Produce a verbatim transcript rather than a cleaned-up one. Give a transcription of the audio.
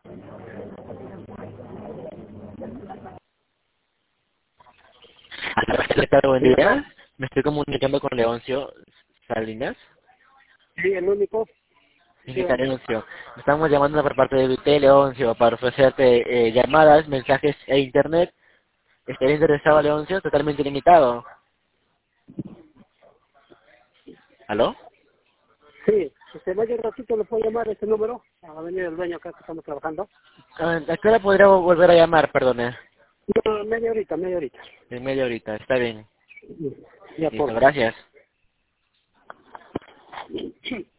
¿Qué tal? Buen día. Me estoy comunicando con Leoncio Salinas. Sí, el único. Sí, Sí, ¿qué tal, Leoncio? Estamos llamando por parte de usted, Leoncio, para ofrecerte eh, llamadas, mensajes e internet. ¿Estaría interesado, Leoncio? Totalmente limitado. ¿Aló? sí. Si vaya un ratito, ¿le puedo llamar a ese número? A venir el dueño acá que estamos trabajando. Ah, ¿A qué hora podría volver a llamar, perdone? No, media horita, media horita. En media horita, está bien. Ya, Listo, por gracias.